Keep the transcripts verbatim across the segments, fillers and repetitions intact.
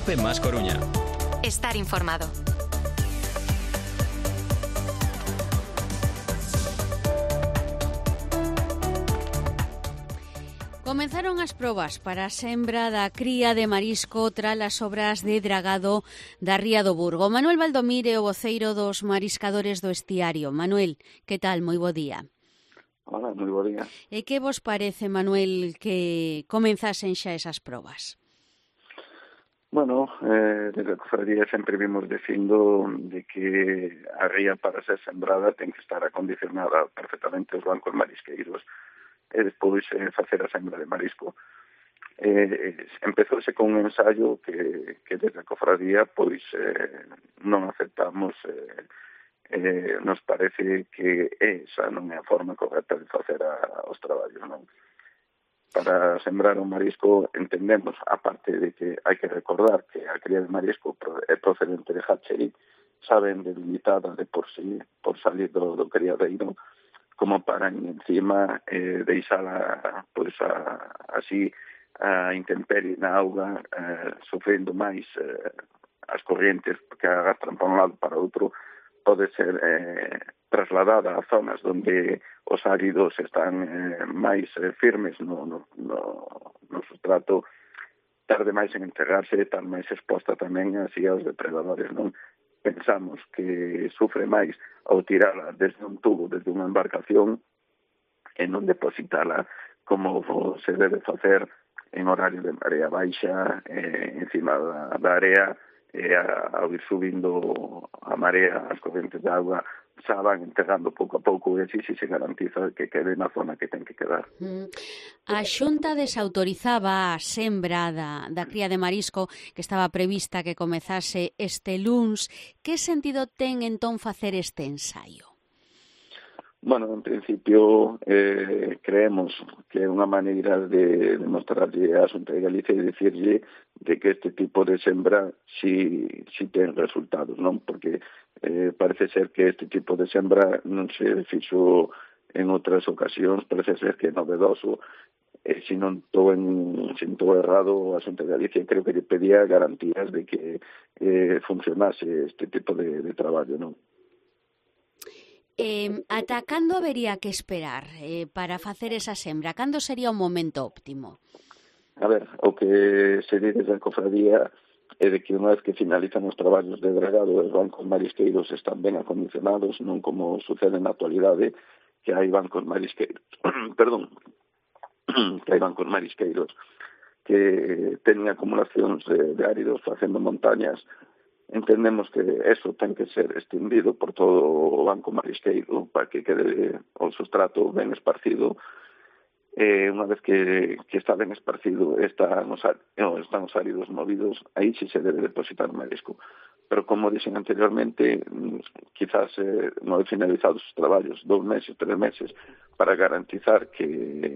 COPE más Coruña. Estar informado. Comenzaron as probas para a sembra da cría de marisco tras as obras de dragado da Ría do Burgo. Manuel Valdomire, o voceiro dos mariscadores do estiario. Manuel, que tal? Moi bo día. Hola, moi bo día. E que vos parece, Manuel, que comenzasen xa esas probas? Bueno, eh, desde a cofradía sempre vimos dicindo de que a ría para ser sembrada ten que estar acondicionada perfectamente aos bancos marisqueiros e despois eh, facer a sembra de marisco. Eh, empezouse con un ensayo que, que desde a cofradía pois eh, non aceptamos, eh, eh, nos parece que esa non é a forma correcta de facer a, os traballos, non? Para sembrar un marisco entendemos, aparte de que hai que recordar que a cría de marisco é procedente de hatchery, saben delimitada de por sí, por salir do, do criadeiro, como para encima eh, deixala pois, a, así a intemperie na auga, eh, sofrendo máis eh, as corrientes que arrastran para un lado para outro, pode ser eh, trasladada a zonas onde os áridos están eh, máis eh, firmes no, no, no, no sustrato, tarde máis en entregarse, tan máis exposta tamén así aos depredadores, non? Pensamos que sufre máis ao tirala desde un tubo, desde unha embarcación, e non depositala como se debe facer en horario de marea baixa, eh, encima da, da area, e a, ao ir subindo a marea, as correntes de agua xa van entregando pouco a pouco e así se garantiza que quede na zona que ten que quedar. Mm. A Xunta desautorizaba a sembra da, da cría de marisco que estaba prevista que comezase este luns. Que sentido ten entón facer este ensaio? Bueno, en principio eh, creemos que é unha maneira de demostrarlle a Xunta de Galicia e dicirlle de que este tipo de sembra si, si ten resultados, non? Porque eh, parece ser que este tipo de sembra non se fixo en outras ocasións, parece ser que é novedoso. E se non estou en, se non estou errado, a Xunta de Galicia creo que lle pedía garantías de que eh, funcionase este tipo de, de traballo, non? Eh, ata cando habería que esperar eh, para facer esa sembra? Cando sería o momento óptimo? A ver, o que se di desde a cofradía é de que unha vez que finalizan os traballos de dragado, os bancos marisqueiros están ben acondicionados, non como sucede na actualidade, que hai bancos marisqueiros, perdón, que hai bancos marisqueiros que teñen acumulacións de, de áridos facendo montañas. Entendemos que eso ten que ser extendido por todo o banco marisqueiro para que quede o sustrato ben esparcido. Eh, unha vez que, que está ben esparcido, están os, están os áridos movidos, aí sí se debe depositar marisco. Pero como dixen anteriormente, quizás eh, non hai finalizados os traballos, dous meses, tres meses, para garantizar que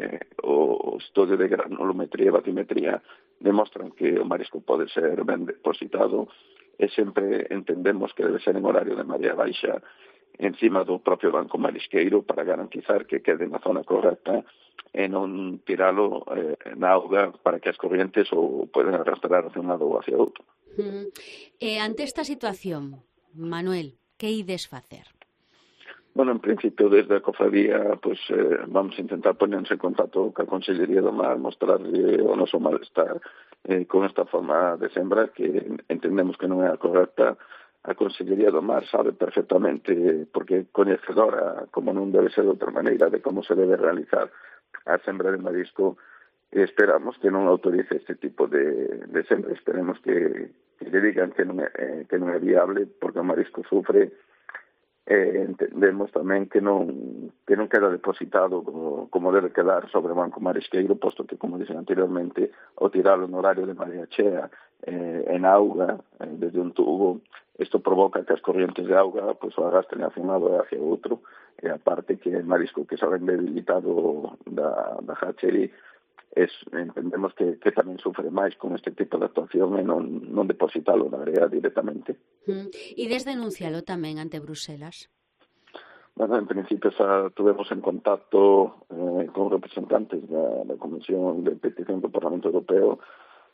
o estudio de granulometría e batimetría demostran que o marisco pode ser ben depositado, e sempre entendemos que debe ser en horario de marea baixa encima do propio banco marisqueiro para garantizar que quede na zona correcta e non tiralo eh, na auga para que as corrientes o poden arrastrar hacia un lado ou hacia outro. Mm. E ante esta situación, Manuel, que ides facer? Bueno, en principio, desde a cofradía, pues, eh, vamos a intentar ponernos en contacto ca Consellería do Mar, mostrarle o noso malestar eh, con esta forma de sembra que entendemos que non é a correcta. A Consellería do Mar sabe perfectamente, porque é coñecedora, como non debe ser de outra maneira, de como se debe realizar a sembra de marisco. E esperamos que non autorice este tipo de, de sembra. Esperemos que, que le digan que non, é, que non é viable, porque o marisco sufre. Eh, entendemos tamén que non que non queda depositado como, como debe quedar sobre o banco marisqueiro, posto que, como dixen anteriormente, ao tiralo no horario de marea chea eh, en auga, eh, desde un tubo, isto provoca que as corrientes de auga pues, o arrastren hacia un lado e hacia outro, e aparte que el marisco que se ven debilitado da, da hatchery, es, entendemos que, que tamén sufre máis con este tipo de actuación e non, non depositalo na área directamente. Mm. E des denuncialo tamén ante Bruselas? Bueno, en principio xa tuvemos en contacto eh, con representantes da, da Comisión de Petición do Parlamento Europeo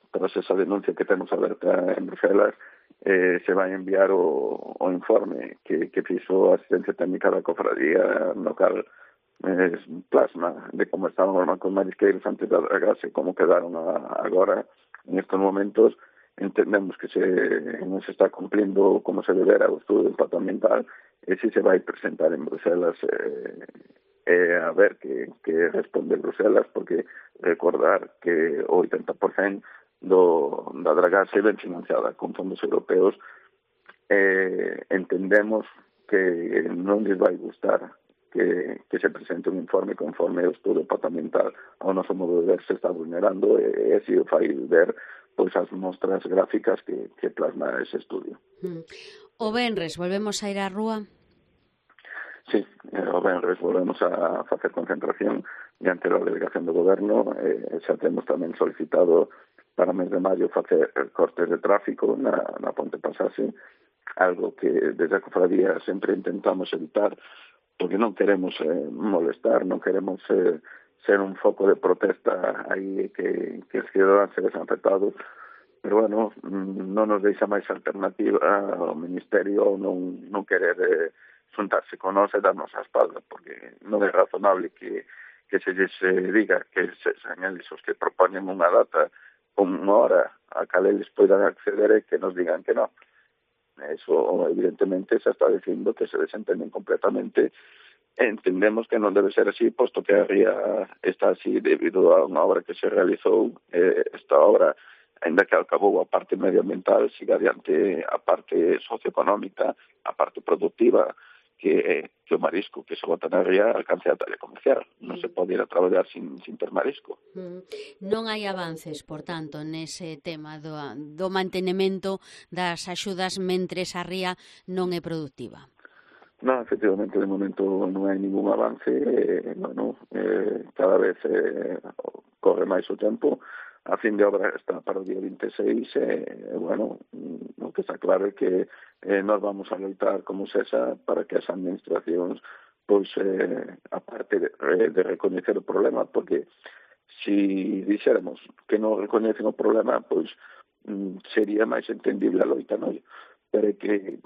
tras esa denuncia que temos aberta en Bruselas, eh, se vai enviar o, o informe que, que fixo a asistencia técnica da cofradía, no cal eh, plasma de como estaban os bancos marisqueiros antes da dragase, como quedaron a, agora en estos momentos. Entendemos que se, non se está cumplindo como se debera o estudo de impacto ambiental, e se se vai presentar en Bruselas eh, eh, a ver que, que responde Bruselas, porque recordar que o oitenta por cento do, da dragase ven financiada con fondos europeos. Eh, entendemos que non lles vai gustar que, que se presente un informe conforme o estudo de impacto ambiental ao noso modo de ver se está vulnerando, e, e así o fai ver pois as mostras gráficas que, que plasma ese estudio. Mm. O venres, volvemos a ir á rúa? Sí, o venres volvemos a facer concentración diante da delegación do goberno. Eh, xa temos tamén solicitado para o mes de maio facer cortes de tráfico na, na Ponte Pasase, algo que desde a cofradía sempre intentamos evitar, porque non queremos eh, molestar, non queremos eh, ser un foco de protesta aí que, que os ciudadanos se vesen afectados, pero bueno, non nos deixa máis alternativa ao Ministerio non, non querer eh, xuntarse con nós e darnos a espalda, porque non é razonable que, que se lles eh, diga que se, sean eles os que propoñen unha data con unha hora a cal eles poidan acceder e que nos digan que non. Eso evidentemente se está dicindo que se desentenden completamente. Entendemos que non debe ser así, posto que a ría está así debido a unha obra que se realizou. Eh, esta obra, ainda que acabou a parte medioambiental, siga adiante a parte socioeconómica, a parte productiva, que, que o marisco que se bota na ría alcance a talla comercial. Non se pode ir a traballar sin, sin ter marisco. Mm. Non hai avances, por tanto, nese tema do, do mantenimento das axudas mentres a ría non é productiva. Non, efectivamente, de momento non hai ningún avance. Eh, bueno, eh, cada vez eh, corre máis o tempo. A fin de obra está para o día veintiséis. Eh, bueno, o que está claro é que eh, nós vamos a loitar como sesa para que as administracións, pois, eh, aparte de, de recoñecer o problema, porque si dixéramos que non recoñecen o problema, pois mm, sería máis entendible a loita, non? Pero é que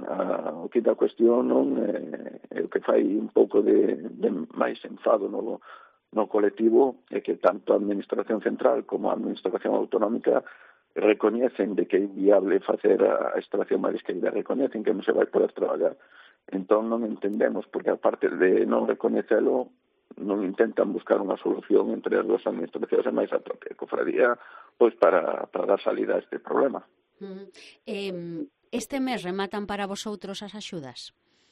a, o que da cuestión non é, é o que fai un pouco de, de máis enfado no, no colectivo, é que tanto a Administración Central como a Administración Autonómica recoñecen de que é inviable facer a extracción marisqueira, recoñecen que non se vai poder traballar. Entón non entendemos, porque aparte de non recoñecelo, non intentan buscar unha solución entre as dúas administracións e máis a propia cofradía, pois para, para dar salida a este problema. Mm. Eh, este mes rematan para vosotros as axudas?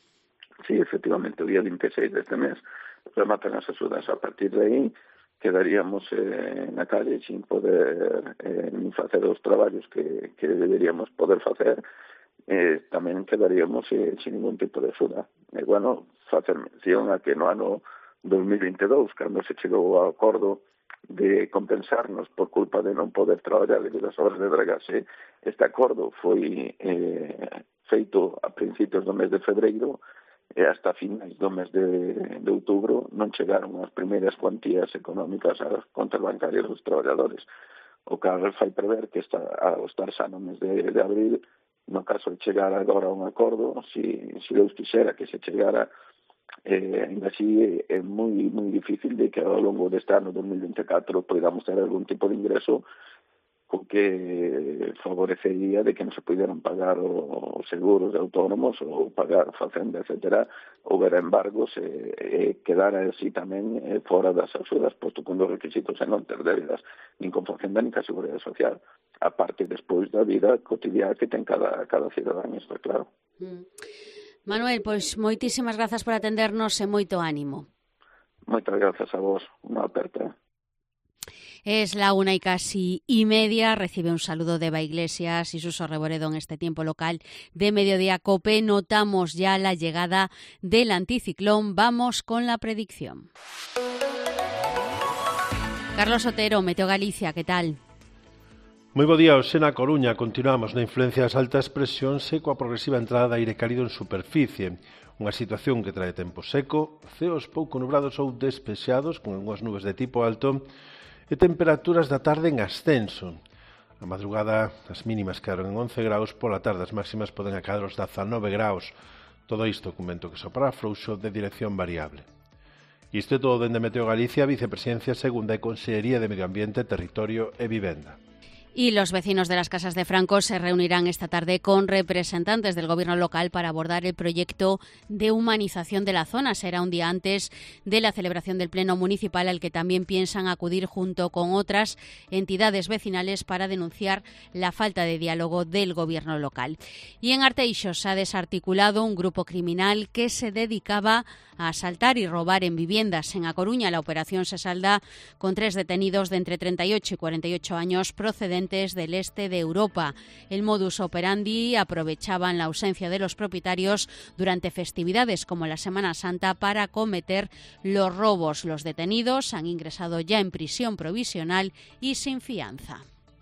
Sí, efectivamente, o día veintiséis deste mes rematan as axudas. A partir de aí quedaríamos eh, na calle sin poder eh, nin facer os traballos que, que deberíamos poder facer. Eh, tamén quedaríamos eh, sin ningún tipo de axuda. E, eh, bueno, facer mención a que no ano dos mil veintidós, cando se chegou ao acordo de compensarnos por culpa de non poder traballar debido ás obras de dragase, este acordo foi eh, feito a principios do mes de febreiro e hasta finais do mes de, de outubro non chegaron as primeiras cuantías económicas ás contas bancarias dos traballadores. O que fai prever que está, ao estar xa no mes de, de abril, no caso de chegar agora a un acordo, si, si Deus quixera que se chegara, eh, ainda así é moi moi difícil de que ao longo deste ano dos mil veinticuatro podamos ter algún tipo de ingreso o que favorecería de que non se pudieran pagar os seguros de autónomos ou pagar facenda, etcétera, houbera embargos e, e quedara así tamén eh, fora das axudas, posto con dos requisitos e non ter débedas nin con facenda nin ca seguridade social, aparte despois da vida cotidiana que ten cada, cada cidadán, isto é claro. Mm. Manuel, pois moitísimas grazas por atendernos e moito ánimo. Moitas grazas a vos, unha aperta. Es la una y casi y media. Recibe un saludo de Eva Iglesias y Suso Reboredo en este tiempo local de Mediodía Cope. Notamos ya la llegada del anticiclón. Vamos con la predicción. Carlos Otero, Meteo Galicia, ¿qué tal? Moi bo día, hoxe na Coruña continuamos na influencia das altas presións e coa progresiva entrada de aire cálido en superficie. Unha situación que trae tempo seco, ceos pouco nubrados ou despexados con algunhas nubes de tipo alto e temperaturas da tarde en ascenso. A madrugada as mínimas quedaron en once graus, pola tarde as máximas poden acadar os dezanove graus. Todo isto cun vento que soprará frouxo de dirección variable. Isto é todo dende Meteo Galicia, Vicepresidencia Segunda e Consellería de Medio Ambiente, Territorio e Vivenda. Y los vecinos de las Casas de Franco se reunirán esta tarde con representantes del gobierno local para abordar el proyecto de humanización de la zona. Será un día antes de la celebración del Pleno Municipal, al que también piensan acudir junto con otras entidades vecinales para denunciar la falta de diálogo del gobierno local. Y en Arteixos se ha desarticulado un grupo criminal que se dedicaba a asaltar y robar en viviendas. En A Coruña la operación se salda con tres detenidos de entre treinta y ocho y cuarenta y ocho años procedentes del este de Europa. El modus operandi aprovechaban la ausencia de los propietarios durante festividades como la Semana Santa para cometer los robos. Los detenidos han ingresado ya en prisión provisional y sin fianza.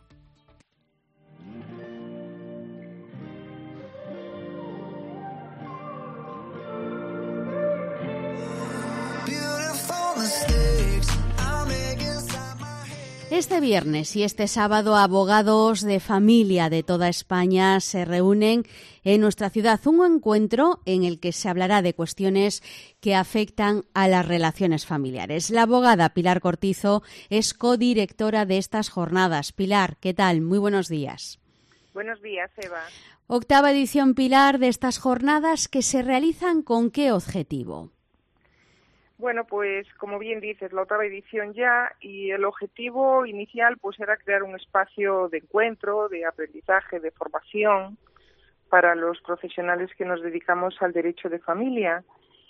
Este viernes y este sábado, abogados de familia de toda España se reúnen en nuestra ciudad. Un encuentro en el que se hablará de cuestiones que afectan a las relaciones familiares. La abogada Pilar Cortizo es codirectora de estas jornadas. Pilar, ¿qué tal? Muy buenos días. Buenos días, Eva. Octava edición, Pilar, de estas jornadas, que se realizan ¿con qué objetivo? Bueno, pues como bien dices, la octava edición ya, y el objetivo inicial pues era crear un espacio de encuentro, de aprendizaje, de formación para los profesionales que nos dedicamos al derecho de familia.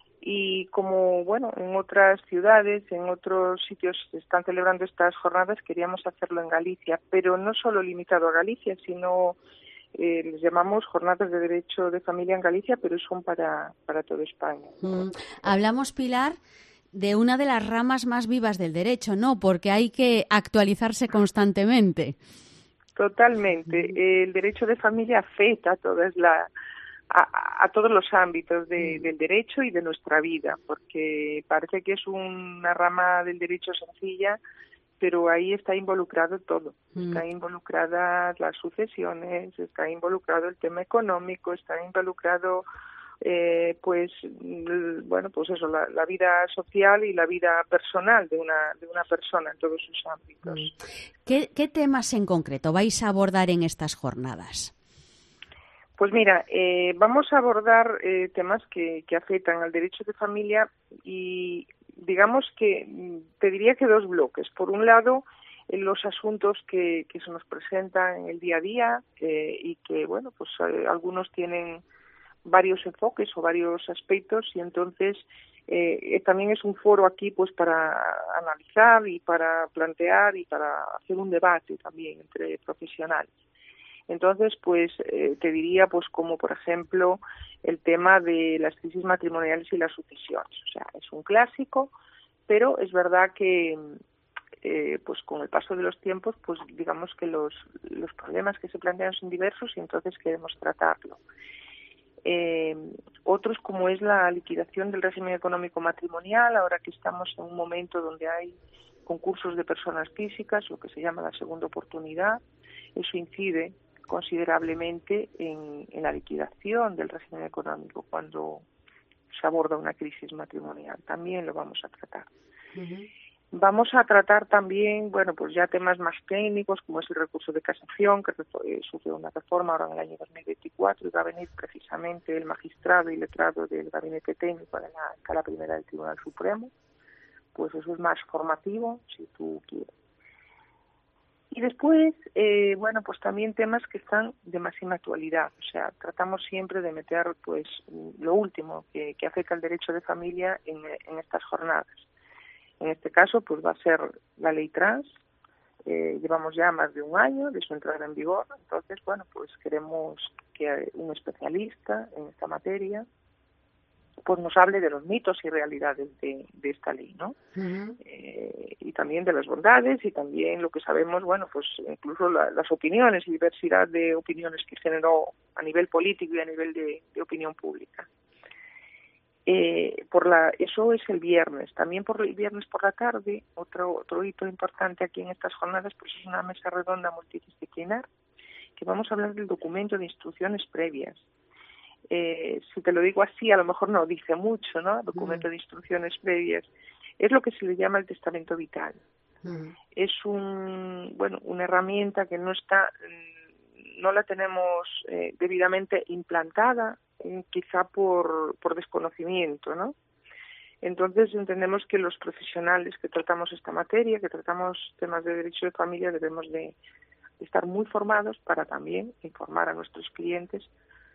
Y como, bueno, en otras ciudades, en otros sitios se están celebrando estas jornadas, queríamos hacerlo en Galicia, pero no solo limitado a Galicia, sino eh, les llamamos jornadas de derecho de familia en Galicia, pero son para, para toda España. Mm. Hablamos, Pilar, de una de las ramas más vivas del derecho, ¿no? Porque hay que actualizarse constantemente. Totalmente. El derecho de familia afecta a todas la, a, a todos los ámbitos de, del derecho y de nuestra vida, porque parece que es una rama del derecho sencilla, pero ahí está involucrado todo. Está involucrada las sucesiones, está involucrado el tema económico, está involucrado Eh, pues bueno, pues eso, la, la vida social y la vida personal de una de una persona en todos sus ámbitos. ¿Qué, qué temas en concreto vais a abordar en estas jornadas? Pues mira, eh, vamos a abordar eh, temas que, que afectan al derecho de familia y digamos que te diría que dos bloques. Por un lado, en los asuntos que, que se nos presentan en el día a día eh, y que, bueno, pues eh, algunos tienen varios enfoques o varios aspectos, y entonces eh, también es un foro aquí pues para analizar y para plantear y para hacer un debate también entre profesionales. Entonces, pues eh, te diría pues como por ejemplo el tema de las crisis matrimoniales y las sucesiones. O sea, es un clásico, pero es verdad que eh, pues con el paso de los tiempos, pues digamos que los, los problemas que se plantean son diversos y entonces queremos tratarlo. Eh, otros como es la liquidación del régimen económico matrimonial, ahora que estamos en un momento donde hay concursos de personas físicas, lo que se llama la segunda oportunidad. Eso incide considerablemente en, en la liquidación del régimen económico cuando se aborda una crisis matrimonial. También lo vamos a tratar. Uh-huh. Vamos a tratar también, bueno, pues ya temas más técnicos, como es el recurso de casación, que eh, sufrió una reforma ahora en el año dos mil veinticuatro, y va a venir precisamente el magistrado y letrado del Gabinete Técnico de la Sala Primera del Tribunal Supremo. Pues eso es más formativo, si tú quieres. Y después, eh, bueno, pues también temas que están de máxima actualidad. O sea, tratamos siempre de meter, pues, lo último que, que afecta al derecho de familia en, en estas jornadas. En este caso, pues va a ser la ley trans. Eh, llevamos ya más de un año de su entrada en vigor. Entonces, bueno, pues queremos que un especialista en esta materia pues nos hable de los mitos y realidades de, de esta ley, ¿no? Uh-huh. Eh, y también de las bondades y también lo que sabemos, bueno, pues incluso la, las opiniones y diversidad de opiniones que generó a nivel político y a nivel de, de opinión pública. Eh, por la, eso es el viernes. También por el viernes por la tarde, otro, otro hito importante aquí en estas jornadas, pues es una mesa redonda multidisciplinar, que vamos a hablar del documento de instrucciones previas. Eh, si te lo digo así, a lo mejor no dice mucho, ¿no? Documento mm. de instrucciones previas. Es lo que se le llama el testamento vital. Mm. Es un, bueno, una herramienta que no está, no la tenemos eh, debidamente implantada, eh, quizá por, por desconocimiento, ¿no? Entonces entendemos que los profesionales que tratamos esta materia, que tratamos temas de derecho de familia, debemos de, de estar muy formados para también informar a nuestros clientes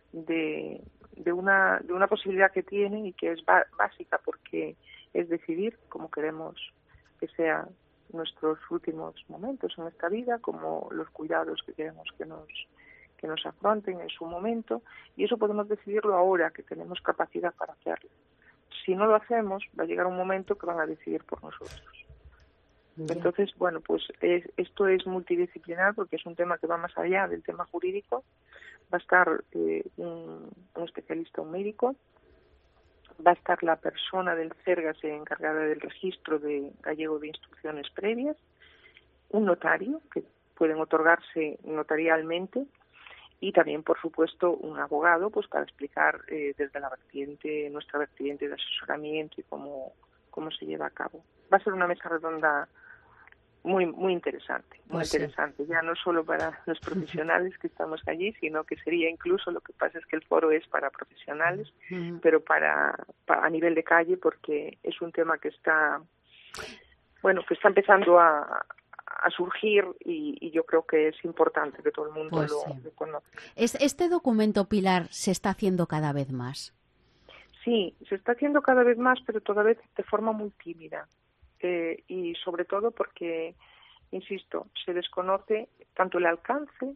de, de una de una posibilidad que tienen y que es ba- básica, porque es decidir cómo queremos que sean nuestros últimos momentos en esta vida, como los cuidados que queremos que nos que nos afronten en su momento, y eso podemos decidirlo ahora, que tenemos capacidad para hacerlo. Si no lo hacemos, va a llegar un momento que van a decidir por nosotros. Yeah. Entonces, bueno, pues es, esto es multidisciplinar porque es un tema que va más allá del tema jurídico. Va a estar eh, un, un especialista, un médico, va a estar la persona del CERGAS encargada del registro de gallego de instrucciones previas, un notario, que pueden otorgarse notarialmente, y también, por supuesto, un abogado, pues para explicar eh, desde la vertiente, nuestra vertiente de asesoramiento y cómo, cómo se lleva a cabo. Va a ser una mesa redonda muy muy interesante, muy pues interesante, sí. Ya no solo para los profesionales que estamos allí, sino que sería incluso, lo que pasa es que el foro es para profesionales, uh-huh. pero para, para a nivel de calle, porque es un tema que está, bueno, que está empezando a a surgir y, y yo creo que es importante que todo el mundo pues lo, sí. lo conozca. ¿Es, ¿Este documento, Pilar, se está haciendo cada vez más? Sí, se está haciendo cada vez más, pero todavía de forma muy tímida. Eh, y sobre todo porque, insisto, se desconoce tanto el alcance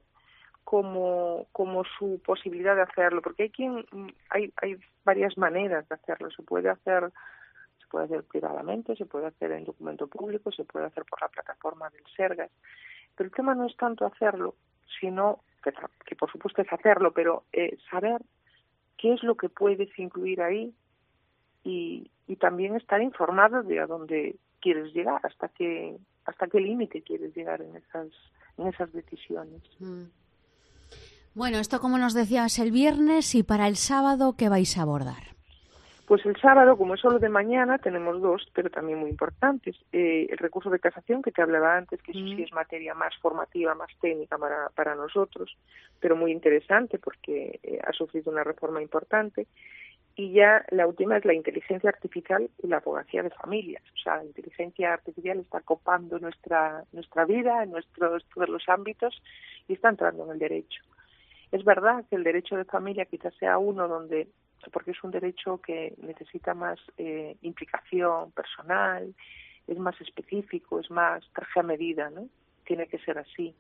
como, como su posibilidad de hacerlo, porque hay quien hay, hay varias maneras de hacerlo. Se puede hacer se puede hacer privadamente, se puede hacer en documento público, se puede hacer por la plataforma del SERGAS, pero el tema no es tanto hacerlo, sino que, que por supuesto es hacerlo, pero eh, saber qué es lo que puedes incluir ahí y, y también estar informado de a dónde quieres llegar, hasta qué hasta qué límite quieres llegar en esas en esas decisiones. Mm. Bueno, esto, como nos decías, el viernes, y para el sábado, ¿qué vais a abordar? Pues el sábado, como es solo de mañana, tenemos dos, pero también muy importantes. Eh, el recurso de casación, que te hablaba antes, que eso mm. sí es materia más formativa, más técnica para, para nosotros, pero muy interesante porque eh, ha sufrido una reforma importante. Y ya la última es la inteligencia artificial y la abogacía de familias. O sea, la inteligencia artificial está copando nuestra nuestra vida en nuestros todos los ámbitos y está entrando en el derecho. Es verdad que el derecho de familia quizás sea uno donde, porque es un derecho que necesita más eh, implicación personal, es más específico, es más traje a medida, ¿no? Tiene que ser así.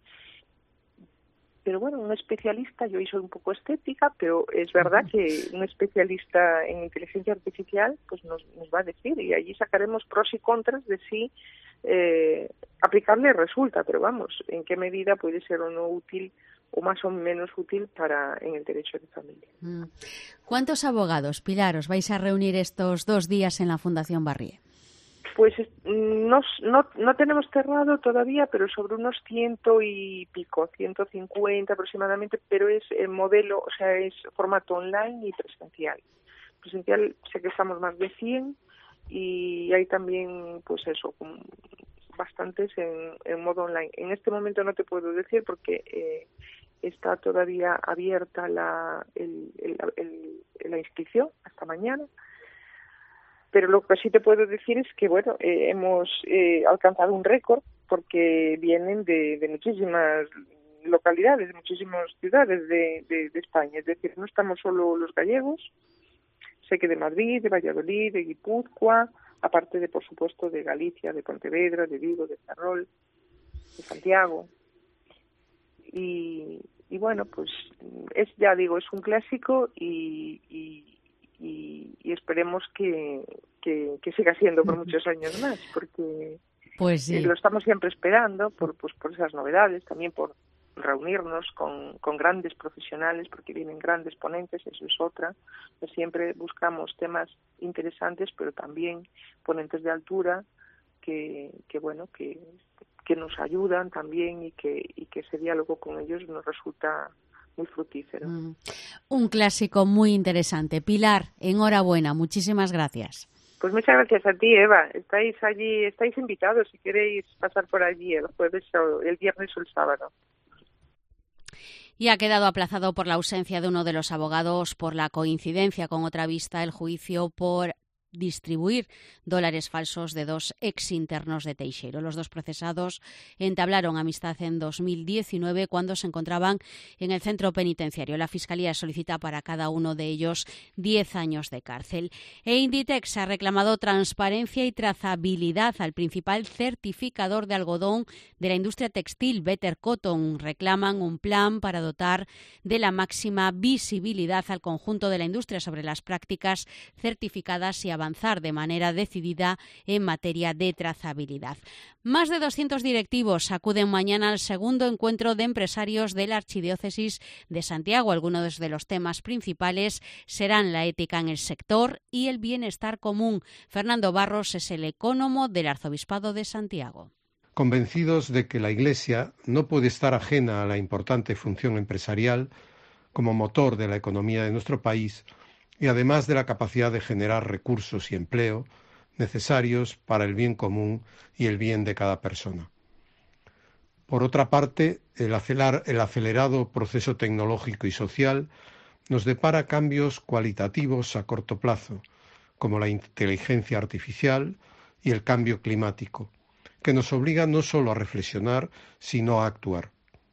Pero bueno, un especialista, yo hoy soy un poco escéptica, pero es verdad que un especialista en inteligencia artificial pues nos, nos va a decir, y allí sacaremos pros y contras de si eh, aplicable resulta, pero vamos, en qué medida puede ser o no útil o más o menos útil para en el derecho de familia. ¿Cuántos abogados, Pilar, os vais a reunir estos dos días en la Fundación Barrié? Pues no, no, no tenemos cerrado todavía, pero sobre unos ciento y pico, ciento cincuenta aproximadamente, pero es el modelo, o sea, es formato online y presencial. Presencial sé que estamos más de cien y hay también, pues eso, bastantes en, en modo online. En este momento no te puedo decir porque eh, está todavía abierta la, el, el, el, la inscripción hasta mañana. Pero lo que sí te puedo decir es que, bueno, eh, hemos eh, alcanzado un récord porque vienen de, de muchísimas localidades, de muchísimas ciudades de, de, de España. Es decir, no estamos solo los gallegos, sé que de Madrid, de Valladolid, de Guipúzcoa, aparte de, por supuesto, de Galicia, de Pontevedra, de Vigo, de Ferrol, de Santiago. Y, y bueno, pues es, ya digo, es un clásico y... y Y, y esperemos que, que, que siga siendo por muchos años más, porque pues sí. lo estamos siempre esperando por, pues, por esas novedades, también por, reunirnos con, con grandes profesionales, porque vienen grandes ponentes, eso es otra. Pues siempre buscamos temas interesantes, pero también ponentes de altura que, que bueno, que, que nos ayudan también y que, y que ese diálogo con ellos nos resulta muy fructífero. Mm. Un clásico muy interesante. Pilar, enhorabuena, muchísimas gracias. Pues muchas gracias a ti, Eva. Estáis allí, estáis invitados si queréis pasar por allí el jueves o el viernes o el sábado. Y ha quedado aplazado por la ausencia de uno de los abogados por la coincidencia con otra vista el juicio por distribuir dólares falsos de dos exinternos de Teixeiro. Los dos procesados entablaron amistad en dos mil diecinueve cuando se encontraban en el centro penitenciario. La Fiscalía solicita para cada uno de ellos diez años de cárcel. E Inditex ha reclamado transparencia y trazabilidad al principal certificador de algodón de la industria textil, Better Cotton. Reclaman un plan para dotar de la máxima visibilidad al conjunto de la industria sobre las prácticas certificadas y avanzar de manera decidida en materia de trazabilidad. Más de doscientos directivos acuden mañana al segundo encuentro de empresarios de la Archidiócesis de Santiago. Algunos de los temas principales serán la ética en el sector y el bienestar común. Fernando Barros es el ecónomo del Arzobispado de Santiago. Convencidos de que la Iglesia no puede estar ajena a la importante función empresarial como motor de la economía de nuestro país, y además de la capacidad de generar recursos y empleo necesarios para el bien común y el bien de cada persona. Por otra parte, el, acelerar, el acelerado proceso tecnológico y social nos depara cambios cualitativos a corto plazo, como la inteligencia artificial y el cambio climático, que nos obligan no solo a reflexionar, sino a actuar.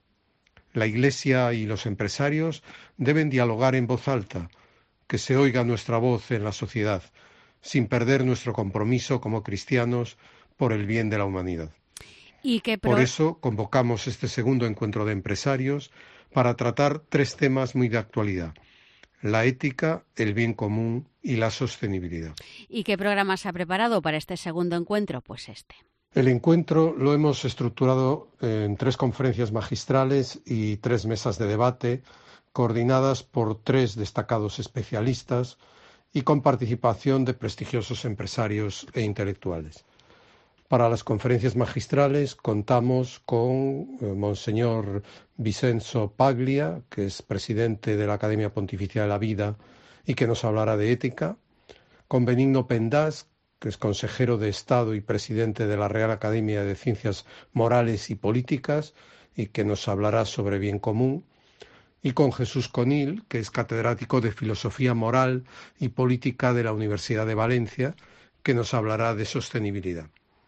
La Iglesia y los empresarios deben dialogar en voz alta, que se oiga nuestra voz en la sociedad, sin perder nuestro compromiso como cristianos por el bien de la humanidad. ¿Y qué pro... Por eso convocamos este segundo encuentro de empresarios para tratar tres temas muy de actualidad: la ética, el bien común y la sostenibilidad. ¿Y qué programa se ha preparado para este segundo encuentro? Pues este. El encuentro lo hemos estructurado en tres conferencias magistrales y tres mesas de debate, coordinadas por tres destacados especialistas y con participación de prestigiosos empresarios e intelectuales. Para las conferencias magistrales contamos con eh, Monseñor Vicenzo Paglia, que es presidente de la Academia Pontificia de la Vida y que nos hablará de ética, con Benigno Pendás, que es consejero de Estado y presidente de la Real Academia de Ciencias Morales y Políticas y que nos hablará sobre bien común, y con Jesús Conil, que es catedrático de Filosofía Moral y Política de la Universidad de Valencia, que nos hablará de sostenibilidad.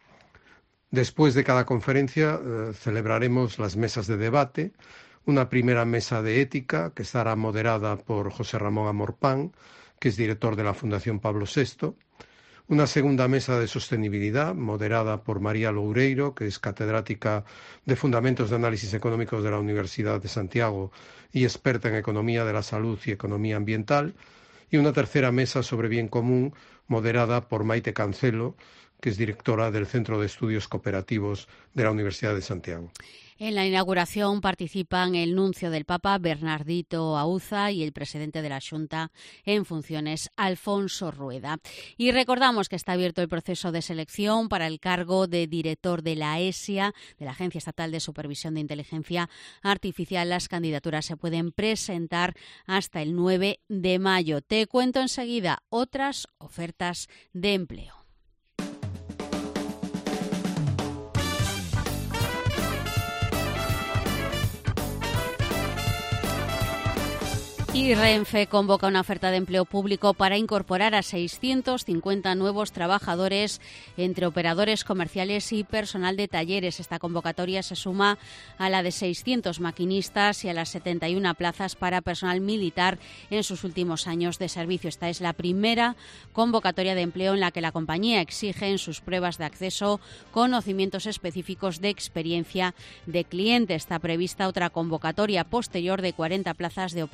Después de cada conferencia eh, celebraremos las mesas de debate, una primera mesa de ética que estará moderada por José Ramón Amorpán, que es director de la Fundación Pablo sexto, una segunda mesa de sostenibilidad moderada por María Loureiro, que es catedrática de Fundamentos de Análisis Económicos de la Universidad de Santiago y experta en Economía de la Salud y Economía Ambiental, y una tercera mesa sobre bien común moderada por Maite Cancelo, que es directora del Centro de Estudios Cooperativos de la Universidad de Santiago. En la inauguración participan el nuncio del Papa, Bernardito Auza, y el presidente de la Xunta en funciones, Alfonso Rueda. Y recordamos que está abierto el proceso de selección para el cargo de director de la ESIA, de la Agencia Estatal de Supervisión de Inteligencia Artificial. Las candidaturas se pueden presentar hasta el nueve de mayo. Te cuento enseguida otras ofertas de empleo. Y Renfe convoca una oferta de empleo público para incorporar a seiscientos cincuenta nuevos trabajadores entre operadores comerciales y personal de talleres. Esta convocatoria se suma a la de seiscientos maquinistas y a las setenta y una plazas para personal militar en sus últimos años de servicio. Esta es la primera convocatoria de empleo en la que la compañía exige en sus pruebas de acceso conocimientos específicos de experiencia de cliente. Está prevista otra convocatoria posterior de cuarenta plazas de operadores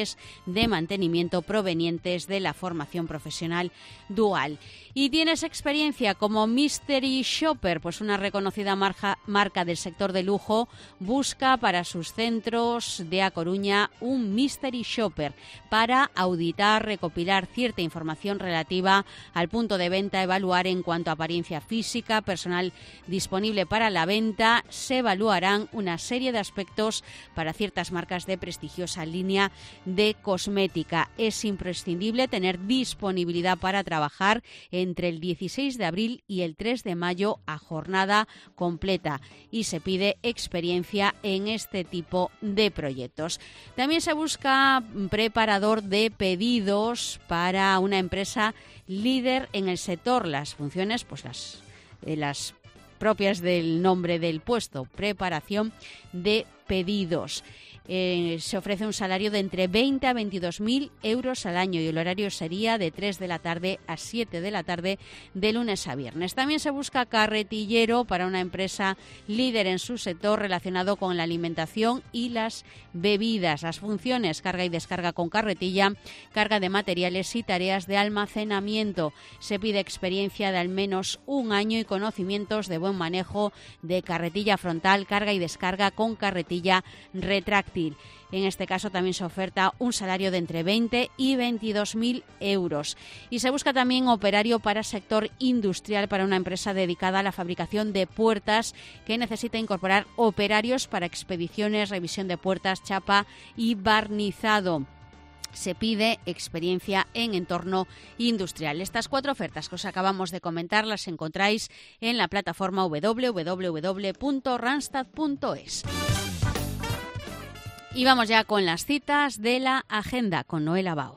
costes de mantenimiento provenientes de la formación profesional dual. ¿Y tienes experiencia como Mystery Shopper? Pues una reconocida marca, marca del sector de lujo busca para sus centros de A Coruña un Mystery Shopper para auditar, recopilar cierta información relativa al punto de venta, evaluar en cuanto a apariencia física, personal disponible para la venta. Se evaluarán una serie de aspectos para ciertas marcas de prestigiosa línea de cosmética. Es imprescindible tener disponibilidad para trabajar entre el dieciséis de abril y el tres de mayo a jornada completa y se pide experiencia en este tipo de proyectos. También se busca preparador de pedidos para una empresa líder en el sector. Las funciones, pues las, eh, las propias del nombre del puesto, preparación de pedidos. Eh, se ofrece un salario de entre veinte a veintidós mil euros al año y el horario sería de tres de la tarde a siete de la tarde de lunes a viernes. También se busca carretillero para una empresa líder en su sector relacionado con la alimentación y las bebidas. Las funciones: carga y descarga con carretilla, carga de materiales y tareas de almacenamiento. Se pide experiencia de al menos un año y conocimientos de buen manejo de carretilla frontal, carga y descarga con carretilla retráctil. En este caso también se oferta un salario de entre veinte y veintidós mil euros. Y se busca también operario para sector industrial para una empresa dedicada a la fabricación de puertas que necesita incorporar operarios para expediciones, revisión de puertas, chapa y barnizado. Se pide experiencia en entorno industrial. Estas cuatro ofertas que os acabamos de comentar las encontráis en la plataforma doble u doble u doble u punto randstad punto es. Y vamos ya con las citas de la agenda con Noel Abao.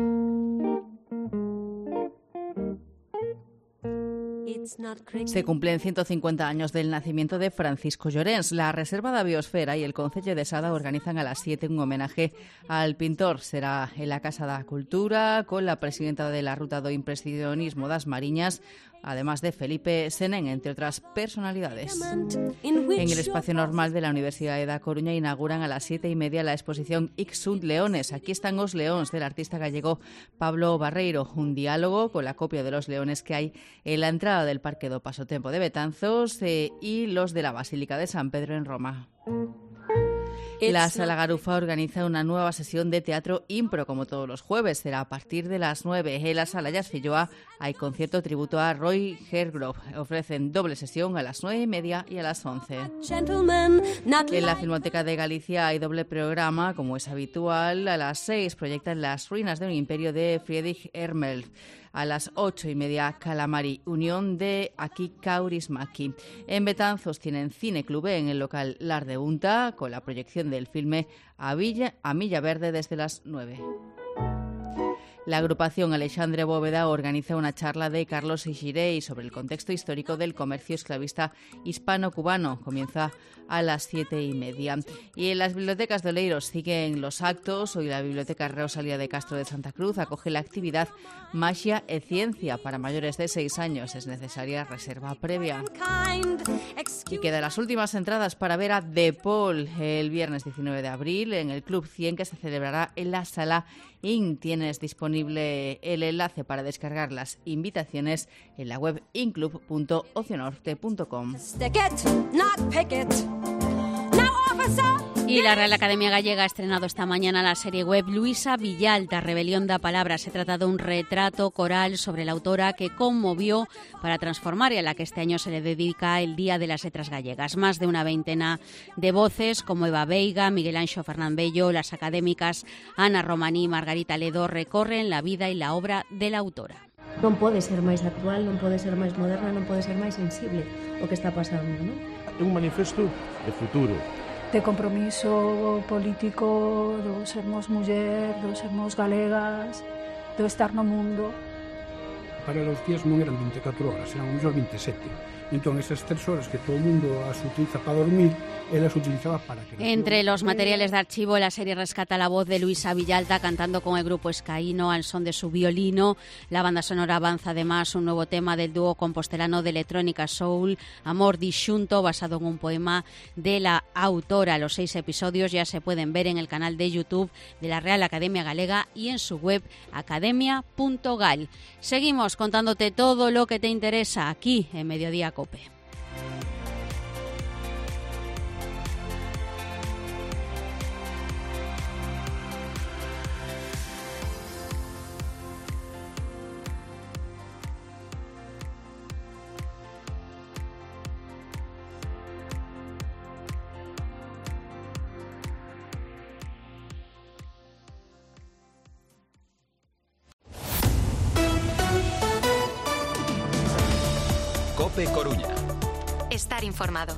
Se cumplen ciento cincuenta años del nacimiento de Francisco Llorens. La Reserva da Biosfera y el Concello de Sada organizan a las siete un homenaje al pintor. Será en la Casa da Cultura con la presidenta de la Ruta do Impresionismo das Mariñas, además de Felipe Senén, entre otras personalidades. En el espacio normal de la Universidad da Coruña inauguran a las siete y media la exposición X sunt leones. Aquí están os leóns, del artista gallego Pablo Barreiro, un diálogo con la copia de los leones que hay en la entrada del Parque do Pasotempo de Betanzos eh, y los de la Basílica de San Pedro en Roma. La Sala Garufa organiza una nueva sesión de teatro impro, como todos los jueves. Será a partir de las nueve. En la Sala Jazz Filloa hay concierto tributo a Roy Hargrove. Ofrecen doble sesión a las nueve y media y a las once. En la Filmoteca de Galicia hay doble programa, como es habitual. A las seis proyectan Las ruinas de un imperio de Friedrich Hermel. A las ocho y media, Calamari, Unión de Aquí Kaurismäki. En Betanzos tienen Cine Club en el local Lar de Unta, con la proyección del filme A, Villa, a Milla Verde desde las nueve. La agrupación Alexandre Bóveda organiza una charla de Carlos Ixirey sobre el contexto histórico del comercio esclavista hispano-cubano. Comienza a las siete y media. Y en las bibliotecas de Oleiros siguen los actos. Hoy la Biblioteca Rosalía de Castro de Santa Cruz acoge la actividad Magia e Ciencia. Para mayores de seis años es necesaria reserva previa. Y quedan las últimas entradas para ver a De Paul el viernes diecinueve de abril en el Club cien, que se celebrará en la Sala In. Tienes disponible el enlace para descargar las invitaciones en la web inclub punto ocionorte punto com. Y la Real Academia Gallega ha estrenado esta mañana la serie web Luisa Villalta, Rebelión da Palabra. Se trata de un retrato coral sobre la autora que conmovió para transformar y a la que este año se le dedica el Día de las Letras Gallegas. Más de una veintena de voces como Eva Veiga, Miguel Anxo Fernán Bello, las académicas Ana Romaní y Margarita Ledo recorren la vida y la obra de la autora. Non pode ser máis actual, non pode ser máis moderna, non pode ser máis sensible o que está pasando, non? É un manifesto de futuro. De compromiso político, do sermos muller, do sermos galegas, do estar no mundo. Para los días non eran veinticuatro horas, eran uns vinte e sete. Entón, esas tres horas que todo o mundo as utiliza para dormir, elas utilizaba para que... Entre los materiales de archivo, la serie rescata la voz de Luisa Villalta cantando con el grupo Escaíno al son de su violino. La banda sonora avanza además un nuevo tema del dúo compostelano de electrónica soul, Amor Disxunto, basado en un poema de la autora. Los seis episodios ya se pueden ver en el canal de YouTube de la Real Academia Galega y en su web academia punto gal. Seguimos contándote todo lo que te interesa aquí en Mediodía Cope. Cope Coruña. Estar informado.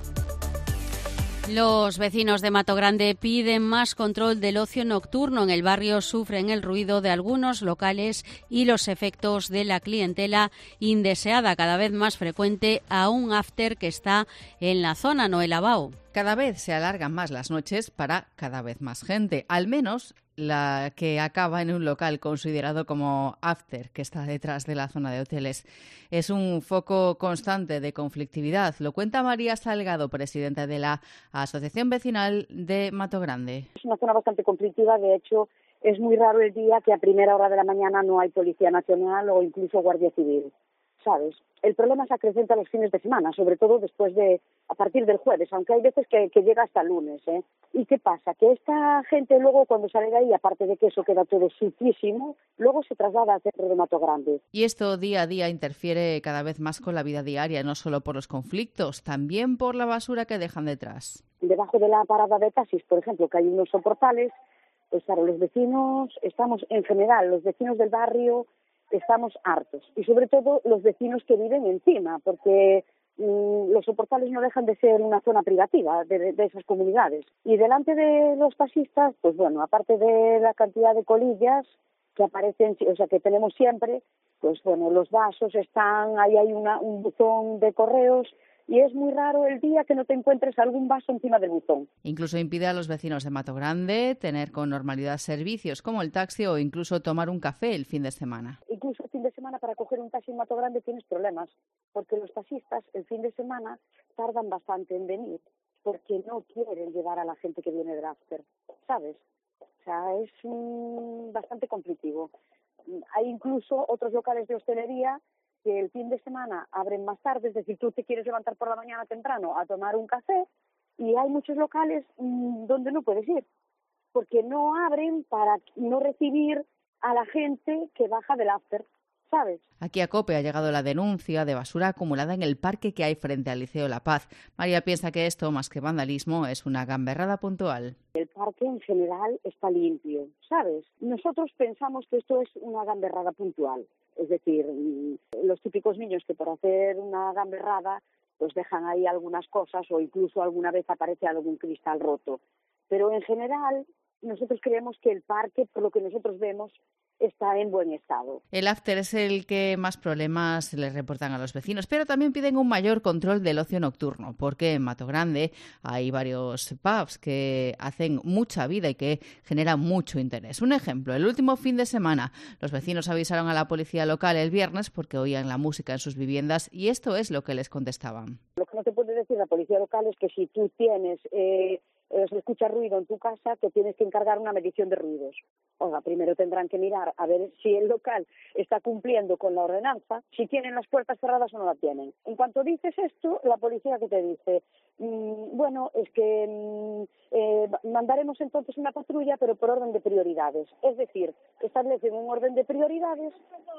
Los vecinos de Mato Grande piden más control del ocio nocturno. En el barrio sufren el ruido de algunos locales y los efectos de la clientela indeseada, cada vez más frecuente, a un after que está en la zona. Noela Bao. Cada vez se alargan más las noches para cada vez más gente, al menos la que acaba en un local considerado como after, que está detrás de la zona de hoteles. Es un foco constante de conflictividad. Lo cuenta María Salgado, presidenta de la Asociación Vecinal de Mato Grande. Es una zona bastante conflictiva. De hecho, es muy raro el día que a primera hora de la mañana no hay Policía Nacional o incluso Guardia Civil, ¿sabes? El problema se acrecenta los fines de semana, sobre todo después de, a partir del jueves, aunque hay veces que, que llega hasta el lunes, ¿eh? ¿Y qué pasa? Que esta gente luego, cuando sale de ahí, aparte de que eso queda todo sucísimo, luego se traslada al centro de Mato Grande. Y esto día a día interfiere cada vez más con la vida diaria, no solo por los conflictos, también por la basura que dejan detrás. Debajo de la parada de taxis, por ejemplo, que hay unos soportales, pues claro, los vecinos, estamos en general, los vecinos del barrio, estamos hartos, y sobre todo los vecinos que viven encima, porque mmm, los soportales no dejan de ser una zona privativa de, de esas comunidades. Y delante de los taxistas, pues bueno, aparte de la cantidad de colillas que aparecen, o sea, que tenemos siempre, pues bueno, los vasos están, ahí hay una, un buzón de correos, y es muy raro el día que no te encuentres algún vaso encima del buzón. Incluso impide a los vecinos de Mato Grande tener con normalidad servicios como el taxi o incluso tomar un café el fin de semana. Incluso el fin de semana para coger un taxi en Mato Grande tienes problemas, porque los taxistas el fin de semana tardan bastante en venir, porque no quieren llevar a la gente que viene del after, ¿sabes? O sea, es mm, bastante conflictivo. Hay incluso otros locales de hostelería que el fin de semana abren más tarde, es decir, tú te quieres levantar por la mañana temprano a tomar un café y hay muchos locales mmm, donde no puedes ir, porque no abren para no recibir a la gente que baja del after, ¿sabes? Aquí a Cope ha llegado la denuncia de basura acumulada en el parque que hay frente al Liceo La Paz. María piensa que esto, más que vandalismo, es una gamberrada puntual. El parque en general está limpio, ¿sabes? Nosotros pensamos que esto es una gamberrada puntual. Es decir, los típicos niños que por hacer una gamberrada pues dejan ahí algunas cosas o incluso alguna vez aparece algún cristal roto. Pero en general nosotros creemos que el parque, por lo que nosotros vemos, está en buen estado. El after es el que más problemas les reportan a los vecinos, pero también piden un mayor control del ocio nocturno, porque en Mato Grande hay varios pubs que hacen mucha vida y que generan mucho interés. Un ejemplo, el último fin de semana los vecinos avisaron a la policía local el viernes porque oían la música en sus viviendas y esto es lo que les contestaban. Lo que no te puede decir la policía local es que si tú tienes... Eh... se escucha ruido en tu casa, te tienes que encargar una medición de ruidos. Oiga, primero tendrán que mirar a ver si el local está cumpliendo con la ordenanza, si tienen las puertas cerradas o no la tienen. En cuanto dices esto, la policía que te dice, mmm, bueno, es que mmm, eh, mandaremos entonces una patrulla, pero por orden de prioridades. Es decir, establecen un orden de prioridades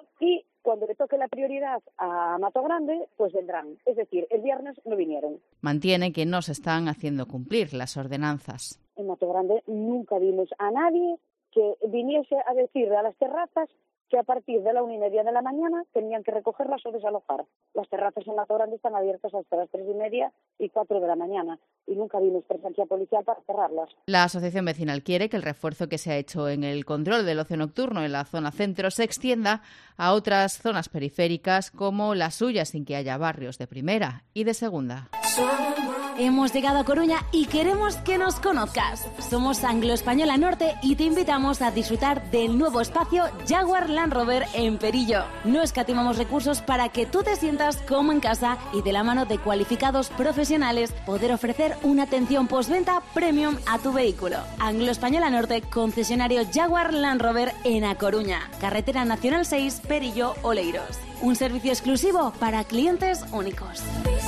y cuando le toque la prioridad a Mato Grande, pues vendrán. Es decir, el viernes no vinieron. Mantiene que no se están haciendo cumplir las ordenanzas. En Mato Grande nunca vimos a nadie que viniese a decirle a las terrazas que a partir de la una y media de la mañana tenían que recogerlas o desalojar. Las terrazas en Mato Grande están abiertas hasta las tres y media y cuatro de la mañana y nunca vimos presencia policial para cerrarlas. La asociación vecinal quiere que el refuerzo que se ha hecho en el control del ocio nocturno en la zona centro se extienda a otras zonas periféricas como la suya, sin que haya barrios de primera y de segunda. Hemos llegado a Coruña y queremos que nos conozcas. Somos Anglo Española Norte y te invitamos a disfrutar del nuevo espacio Jaguar Land Rover en Perillo. No escatimamos recursos para que tú te sientas como en casa y de la mano de cualificados profesionales poder ofrecer una atención postventa premium a tu vehículo. Anglo Española Norte, concesionario Jaguar Land Rover en A Coruña. Carretera Nacional seis, Perillo, Oleiros. Un servicio exclusivo para clientes únicos.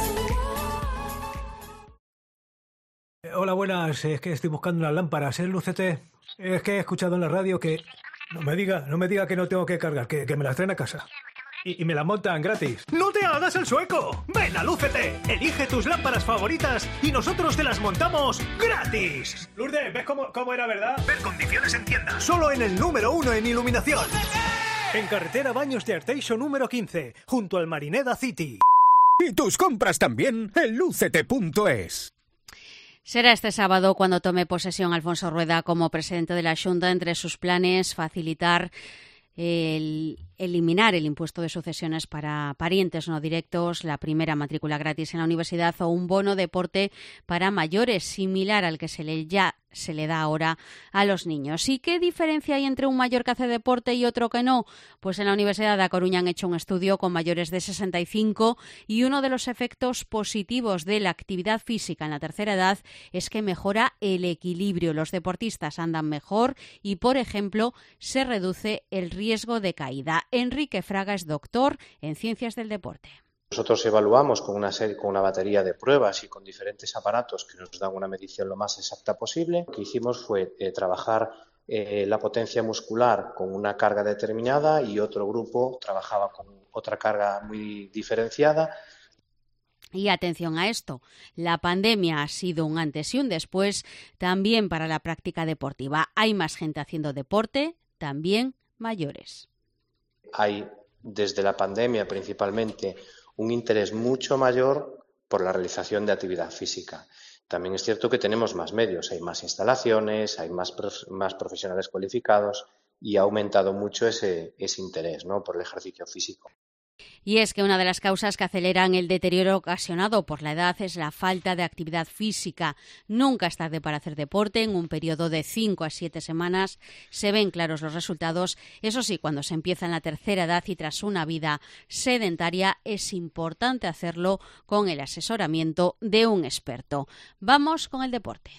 Hola, buenas. Es que estoy buscando unas lámparas, ¿eh, Lucete? Es que he escuchado en la radio que... No me diga, no me diga que no tengo que cargar, que, que me las traen a casa. Y, y me las montan gratis. ¡No te hagas el sueco! ¡Ven a Lúcete! Elige tus lámparas favoritas y nosotros te las montamos gratis. Lourdes, ¿ves cómo, cómo era, verdad? Ver condiciones en tienda. Solo en el número uno en iluminación. En carretera Baños de Arteixo número quince, junto al Marineda City. Y tus compras también en lucete punto es. Será este sábado cuando tome posesión Alfonso Rueda como presidente de la Xunta. Entre sus planes, facilitar el eliminar el impuesto de sucesiones para parientes no directos, la primera matrícula gratis en la universidad o un bono deporte para mayores similar al que se le ya se le da ahora a los niños. ¿Y qué diferencia hay entre un mayor que hace deporte y otro que no? Pues en la Universidad de A Coruña han hecho un estudio con mayores de sesenta y cinco y uno de los efectos positivos de la actividad física en la tercera edad es que mejora el equilibrio. Los deportistas andan mejor y, por ejemplo, se reduce el riesgo de caída. Enrique Fraga es doctor en Ciencias del Deporte. Nosotros evaluamos con una serie, con una batería de pruebas y con diferentes aparatos que nos dan una medición lo más exacta posible. Lo que hicimos fue eh, trabajar eh, la potencia muscular con una carga determinada y otro grupo trabajaba con otra carga muy diferenciada. Y atención a esto, la pandemia ha sido un antes y un después también para la práctica deportiva. Hay más gente haciendo deporte, también mayores. Hay desde la pandemia principalmente un interés mucho mayor por la realización de actividad física. También es cierto que tenemos más medios, hay más instalaciones, hay más, prof, más profesionales cualificados y ha aumentado mucho ese, ese interés, ¿no?, por el ejercicio físico. Y es que una de las causas que aceleran el deterioro ocasionado por la edad es la falta de actividad física. Nunca es tarde para hacer deporte. En un periodo de cinco a siete semanas se ven claros los resultados. Eso sí, cuando se empieza en la tercera edad y tras una vida sedentaria, es importante hacerlo con el asesoramiento de un experto. Vamos con el deporte.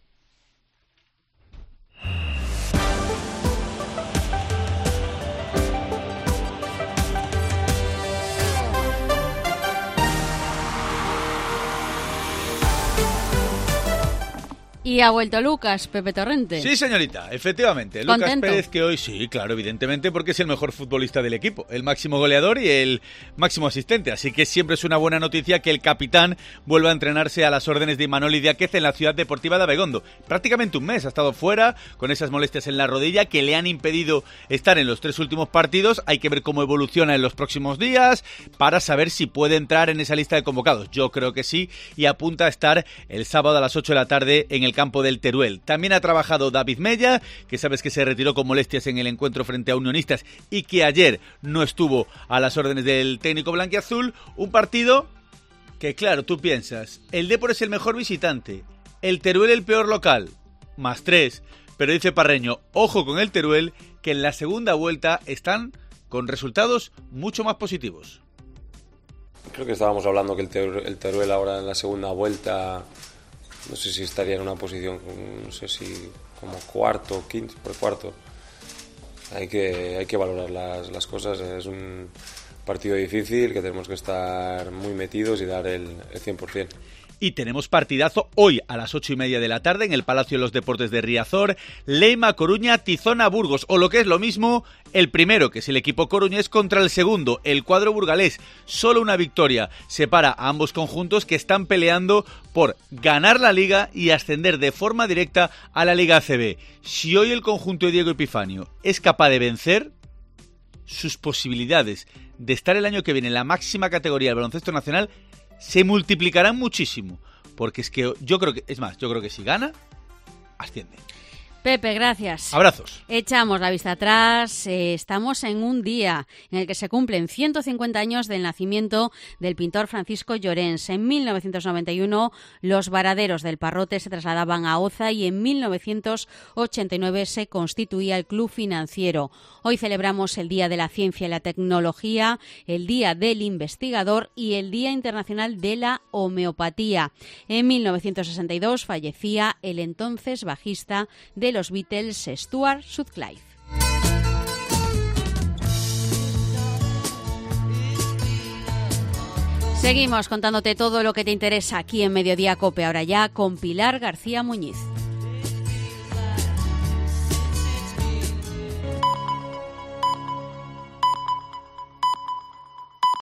Y ha vuelto Lucas, Pepe Torrente. Sí, señorita, efectivamente. ¿Contento? Lucas Pérez, que hoy sí, claro, evidentemente, porque es el mejor futbolista del equipo, el máximo goleador y el máximo asistente. Así que siempre es una buena noticia que el capitán vuelva a entrenarse a las órdenes de Imanol Diáquez en la Ciudad Deportiva de Abegondo. Prácticamente un mes ha estado fuera con esas molestias en la rodilla que le han impedido estar en los tres últimos partidos. Hay que ver cómo evoluciona en los próximos días para saber si puede entrar en esa lista de convocados. Yo creo que sí, y apunta a estar el sábado a las ocho de la tarde en el campo del Teruel. También ha trabajado David Mella, que sabes que se retiró con molestias en el encuentro frente a Unionistas y que ayer no estuvo a las órdenes del técnico blanquiazul. Un partido que, claro, tú piensas, el Depor es el mejor visitante, el Teruel el peor local, más tres, pero dice Parreño, ojo con el Teruel, que en la segunda vuelta están con resultados mucho más positivos. Creo que estábamos hablando que el Teruel, el Teruel ahora en la segunda vuelta, no sé si estaría en una posición, no sé si como cuarto, quinto, por cuarto. Hay que, hay que valorar las, las cosas. Es un partido difícil que tenemos que estar muy metidos y dar el, el cien por ciento. Y tenemos partidazo hoy a las ocho y media de la tarde en el Palacio de los Deportes de Riazor. Leima Coruña, Tizona Burgos, o lo que es lo mismo, el primero, que es el equipo coruñés, contra el segundo, el cuadro burgalés. Solo una victoria separa a ambos conjuntos que están peleando por ganar la Liga y ascender de forma directa a la Liga A C B. Si hoy el conjunto de Diego Epifanio es capaz de vencer, sus posibilidades de estar el año que viene en la máxima categoría del baloncesto nacional se multiplicarán muchísimo. Porque es que yo creo que, es más, yo creo que si gana, asciende. Pepe, gracias. Abrazos. Echamos la vista atrás. Eh, estamos en un día en el que se cumplen ciento cincuenta años del nacimiento del pintor Francisco Llorens. En mil novecientos noventa y uno los varaderos del Parrote se trasladaban a Oza y en mil novecientos ochenta y nueve se constituía el Club Financiero. Hoy celebramos el Día de la Ciencia y la Tecnología, el Día del Investigador y el Día Internacional de la Homeopatía. En mil novecientos sesenta y dos fallecía el entonces bajista de los Beatles, Stuart Sutcliffe. Seguimos contándote todo lo que te interesa aquí en Mediodía Cope, ahora ya con Pilar García Muñiz.